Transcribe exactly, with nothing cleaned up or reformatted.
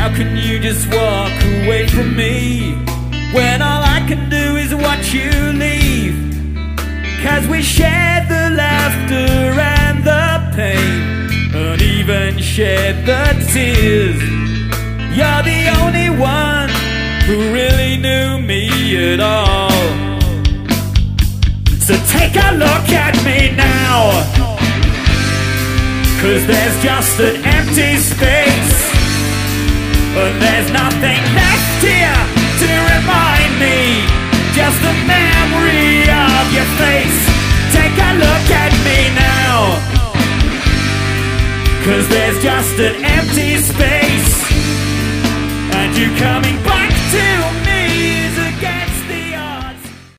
How can you just walk away from me when all I can do is watch you leave? 'Cause we shared the laughter and the pain, and even shared the tears. You're the only one who really knew me at all. So take a look at me now, 'cause there's just an empty space, but there's nothing left here to remind me, just the memory of your face. Take a look at me now, 'cause there's just an empty space, and you come